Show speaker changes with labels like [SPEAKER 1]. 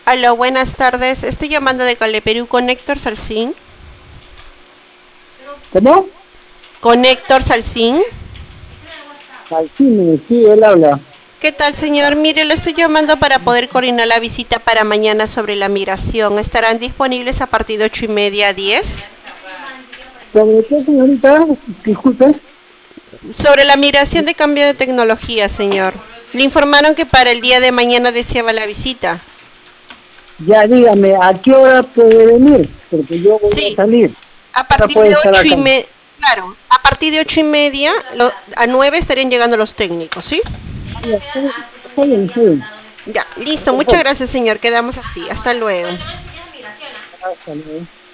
[SPEAKER 1] Aló, buenas tardes. Estoy llamando de Caleperú con Héctor Salcín.
[SPEAKER 2] ¿Cómo?
[SPEAKER 1] Con Héctor Salcín.
[SPEAKER 2] Al cine, sí, él habla.
[SPEAKER 1] ¿Qué tal, señor? Mire, le estoy llamando para poder coordinar la visita para mañana sobre la migración. ¿Estarán disponibles a partir de 8:30 a 10?
[SPEAKER 2] ¿Sobre qué, señorita? Disculpe.
[SPEAKER 1] Sobre la migración de cambio de tecnología, señor. Le informaron que para el día de mañana deseaba la visita.
[SPEAKER 2] Ya dígame, ¿a qué hora puede venir? Porque yo voy a
[SPEAKER 1] Sí,
[SPEAKER 2] salir.
[SPEAKER 1] a
[SPEAKER 2] Ahora
[SPEAKER 1] partir
[SPEAKER 2] puede
[SPEAKER 1] de
[SPEAKER 2] estar
[SPEAKER 1] ocho y
[SPEAKER 2] acá.
[SPEAKER 1] media. Claro, a partir de 8:30 a 9 estarían llegando los técnicos, ¿sí?
[SPEAKER 2] Ah, ya, está bien, está bien.
[SPEAKER 1] Ya, listo. Muchas
[SPEAKER 2] Perfecto.
[SPEAKER 1] gracias, señor. Quedamos así. Hasta luego.
[SPEAKER 2] Hasta luego.